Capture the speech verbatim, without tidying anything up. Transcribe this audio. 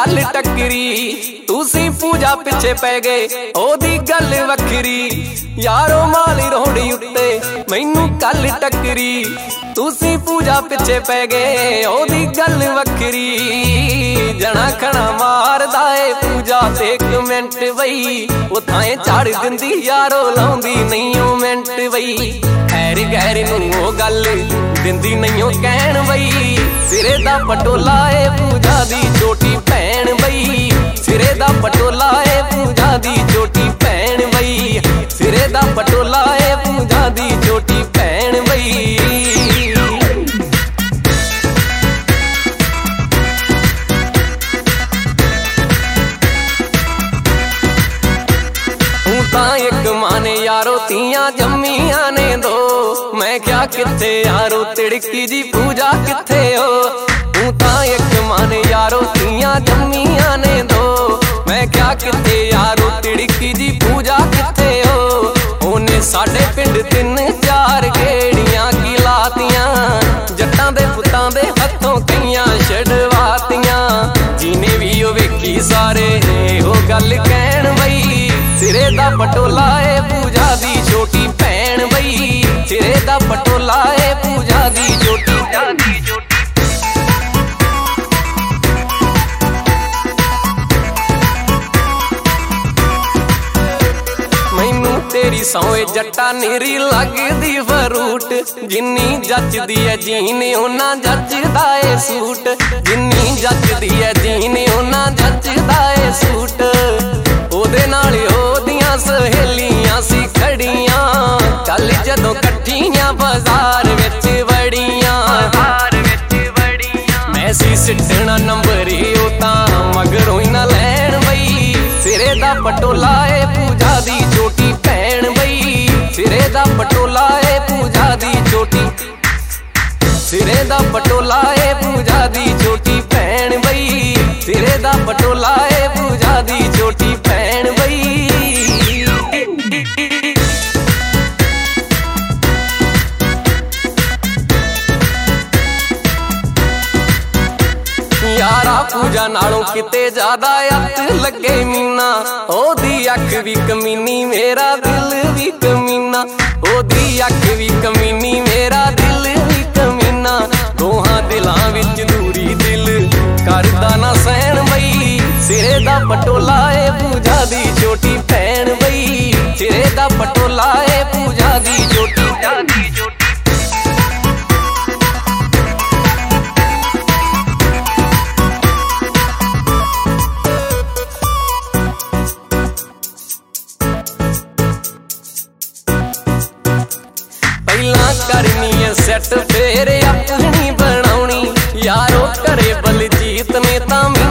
कल टकरी तुसी पूजा पिछे पै गए ओदी गल वखरी यारो माली रोड़ी उत्ते मैनू कल टकरी तुसी पूजा पिछे पै गए ओदी गल वखरी जना खना मारदा ए पूजा ते एक मिनट बई उथाए झाड़ दिंदी यारो लाउंदी नहीं ओ मिनट बई खैर गैर नूं ओ गल दिंदी नहीं ओ कहण बई सिरे दा पटोला ए पूजा दी छोटी भैन बई सिरे दा पटोला ए पूजा दी छोटी भैन बई सिरे दा पटोला ए पूजा दी छोटी भैन बई एक माने यारो तियां जम्मियां ने दो मैं क्या किथे यारो तिड़की जी पूजा किथे हो तू तां एक माने यारो तियां जम्मियां ने दो मैं क्या किथे यारो तिड़की जी पूजा किथे हो ओने साडे पिंड तिन चार गेड़ियां की लातियां जट्टां दे पुत्तां दे हत्थों कईयां छड़वातियां जिने भी ओ वेखी सारे ओ गल कहण बई सिरे दा पटोला ए पूजा दी छोटी भैन बई सिरे दा पटोला ए पूजा दी छोटी मैनू तेरी सौए जट्टा निरी लगदी फरूट जिन्नी जचदी है जीने ओना जचदा ए सूट जिन्नी जचदी है जीने ओना जचदा ए सूट ओदे नाल ओदियां सहेलियां सी खड़ियां कल जदों कट्ठियां बाजार विच वड़ियां मैं सी सिटना नंबर ओ तां मगरों ही ना लैण बई सिरे दा पटोला ए पूजा दी छोटी भैन बई सिरे दा पटोला ए पूजा दी छोटी सिरे दा पटोला ए पूजा दी छोटी भैन बई सिरे दा पटोला ए पूजा दी छोटी भैन बई यारा पूजा नालों किते ज्यादा अत लगे मीना ओदी अख भी कमीनी मेरा दिल भी कमीना ओदी अख भी कमीनी मेरा दिल भी कमीना दोहां दिलां विच दूरी दिल करदा ना सहन बई सिरे दा पटोला ए पूजा दी छोटी भैन बई सिरे दा पटोला ए पूजा दी छोटी करनी है सेट फेर अपनी बनाउनी यारो करे बलजीत ने तां